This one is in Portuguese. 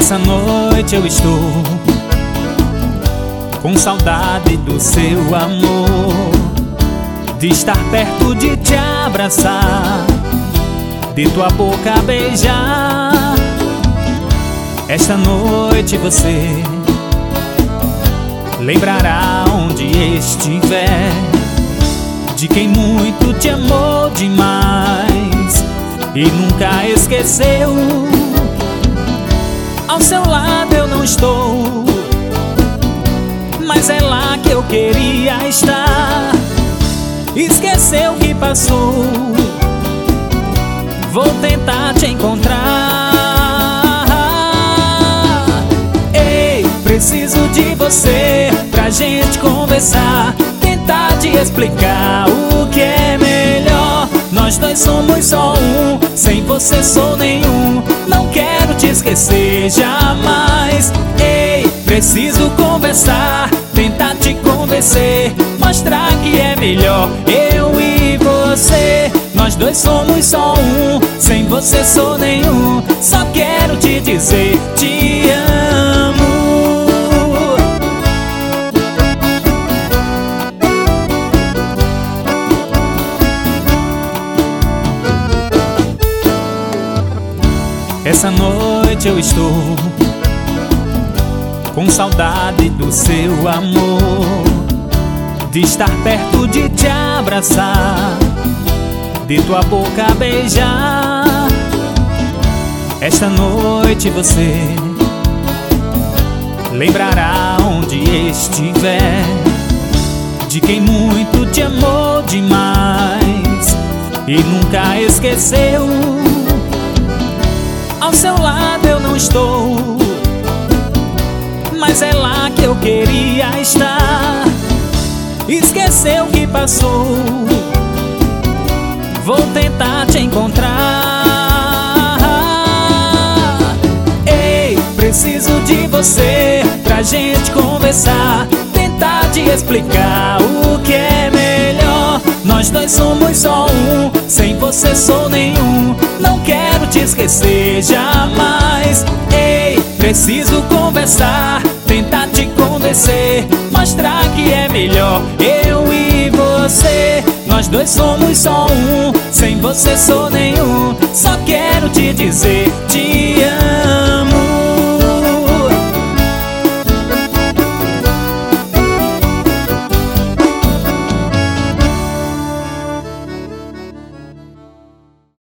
Essa noite eu estou com saudade do seu amor, de estar perto, de te abraçar, de tua boca beijar. Esta noite você lembrará onde estiver de quem muito te amou demais e nunca esqueceu. Ao seu lado eu não estou, mas é lá que eu queria estar. Esqueceu o que passou, vou tentar te encontrar. Ei, preciso de você pra gente conversar, tentar te explicar o que é melhor. Nós dois somos só um, sem você sou nenhum. Não quero te esquecer jamais. Ei, preciso conversar, tentar te convencer, mostrar que é melhor eu e você. Nós dois somos só um, sem você sou nenhum. Só quero te dizer, te amo. Essa noite eu estou com saudade do seu amor, de estar perto, de te abraçar, de tua boca beijar. Esta noite você lembrará onde estiver de quem muito te amou demais e nunca esqueceu. Ao seu lado eu não estou, mas é lá que eu queria estar. Esqueceu o que passou, vou tentar te encontrar. Ei, preciso de você pra gente conversar, tentar te explicar o que é melhor. Nós dois somos só um, sem você sou nenhum. Não quero te esquecer jamais. Ei, preciso conversar, tentar te convencer, mostrar que é melhor eu e você. Nós dois somos só um, sem você sou nenhum. Só quero te dizer, te amo.